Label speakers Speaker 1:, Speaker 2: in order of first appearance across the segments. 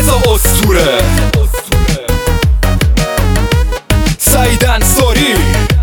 Speaker 1: رضا اسطوره، سعید انصاری.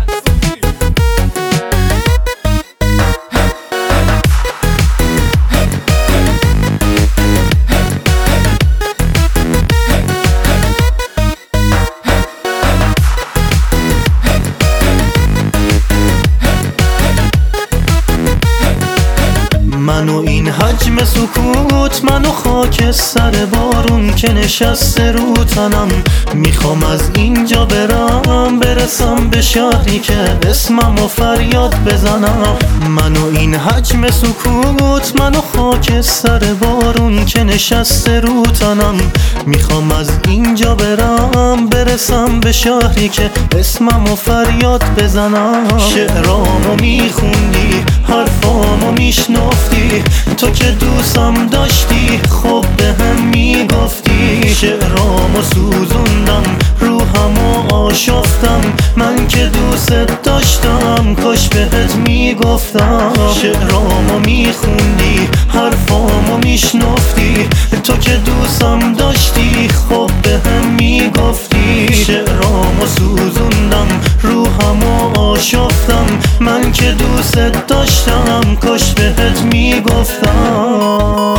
Speaker 2: من و این حجم سکوت، من و خاک سر بارون که نشسته رو تنم، میخوام از اینجا برسم به شهری که اسمم و فریاد بزنم. من و این حجم سکوت، من و خاک سر بارون که نشسته رو تنم، میخوام از اینجا برسم به شهری که اسمم و فریاد بزنم. شعرامو میخوندی، حرفامو میشنفتی، تو که دوستم داشتی خب به هم میگفتی. شعرامو سوزوندم، روحمو آشفتم، من که دوست داشتم کاش بهت میگفتم. شعرامو میخوندی، حرفامو میشنفتی، تو که دوستم داشتی خب به هم میگفتی. شعرامو سوزوندم، روحمو آشفتم، من که دوست داشتم کاش بهت میگفتم.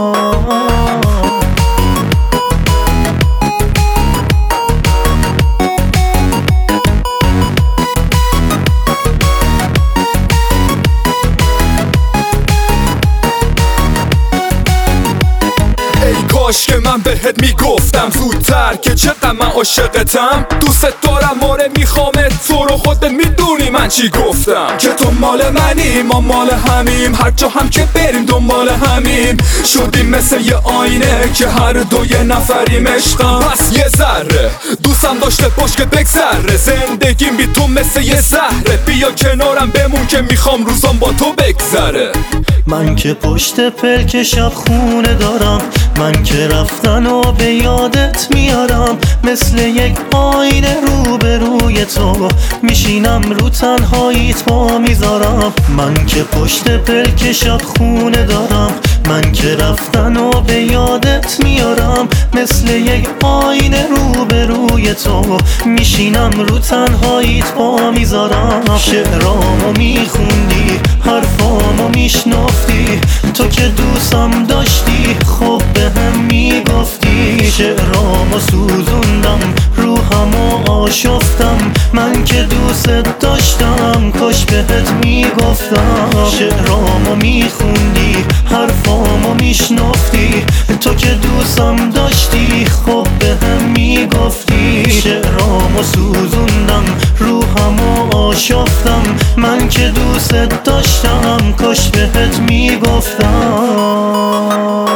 Speaker 1: کاش که من بهت میگفتم زودتر که چقدر من عاشقتم، دوست دارم آره میخوامت، تو رو خودت میدونی من چی گفتم، که تو مال منی ما مال همیم، هر جا هم که بریم دنبال همیم، شدیم مثل یه آینه که هر دو یه نفریم عشقم. پس یه ذره دوستم داشته باش که بگذره، زندگیم بی تو مثل یه زهره، بیا کنارم بمون که میخوام روزام با تو بگذره.
Speaker 2: من که پشت پلک شب خونه دارم، من که رفتن و به یادت میارم، مثل یک آینه روبروی تو میشینم، رو تنهاییت پا میذارم. من که پشت پلک شب خونه دارم، من که رفتن و به یادت میارم، مثل یک آینه روبروی تو میشینم، رو تنهاییت پا میذارم. شعرامو میخوندی، حرفامو میشنفتی، تو که دوستم داشتی خب به هم میگفتی. شعرامو سوزوندم، روحمو آشفتم، من که دوست داشتم کاش بهت میگفتم. شعرامو میخوندی، حرفامو میشنفتی، تو که دوستم داشتی خب به هم میگفتی. شعرامو سوزوندم، روحمو آشفتم، من که دوست داشتم کاش بهت میگفتم.